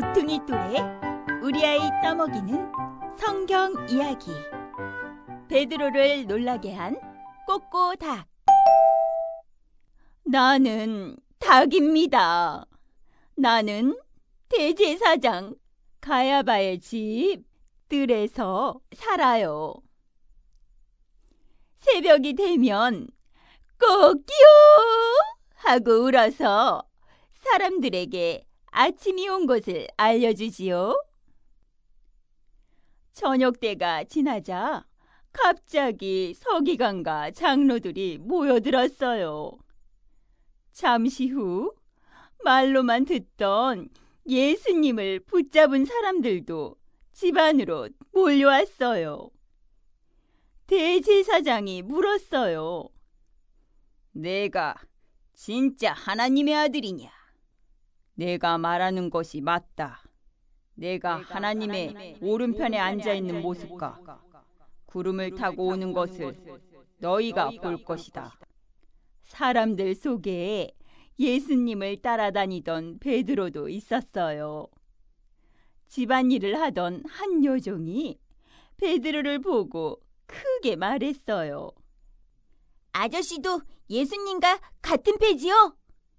모퉁이 똘에 우리 아이 떠먹이는 성경 이야기. 베드로를 놀라게 한 꼬꼬닭. 나는 닭입니다. 나는 대제사장 가야바의 집 뜰에서 살아요. 새벽이 되면 꼬끼요 하고 울어서 사람들에게 아침이 온 것을 알려주지요. 저녁 때가 지나자 갑자기 서기관과 장로들이 모여들었어요. 잠시 후 말로만 듣던 예수님을 붙잡은 사람들도 집 안으로 몰려왔어요. 대제사장이 물었어요. 내가 진짜 하나님의 아들이냐? 내가 말하는 것이 맞다. 내가 하나님의 오른편에 앉아있는 모습과 구름을 타고 오는 것을 너희가 볼 것이다. 사람들 속에 예수님을 따라다니던 베드로도 있었어요. 집안일을 하던 한 여종이 베드로를 보고 크게 말했어요. 아저씨도 예수님과 같은 패지요?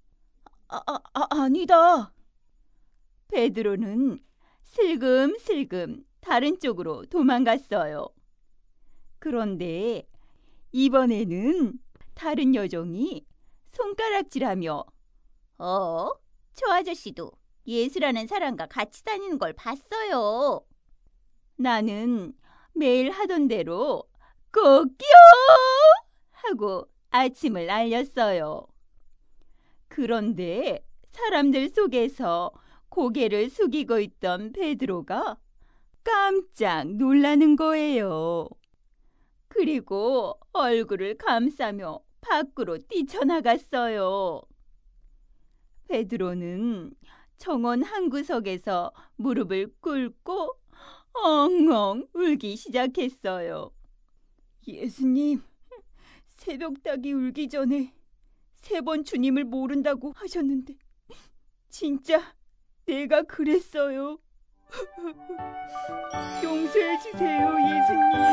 아니다. 베드로는 슬금슬금 다른 쪽으로 도망갔어요. 그런데 이번에는 다른 여종이 손가락질하며 저 아저씨도 예수라는 사람과 같이 다니는 걸 봤어요. 나는 매일 하던 대로 꼬끼요 하고 아침을 알렸어요. 그런데 사람들 속에서 고개를 숙이고 있던 베드로가 깜짝 놀라는 거예요. 그리고 얼굴을 감싸며 밖으로 뛰쳐나갔어요. 베드로는 정원 한 구석에서 무릎을 꿇고 엉엉 울기 시작했어요. 예수님, 새벽닭이 울기 전에 3번 주님을 모른다고 하셨는데 진짜 내가 그랬어요. 용서해 주세요, 예수님.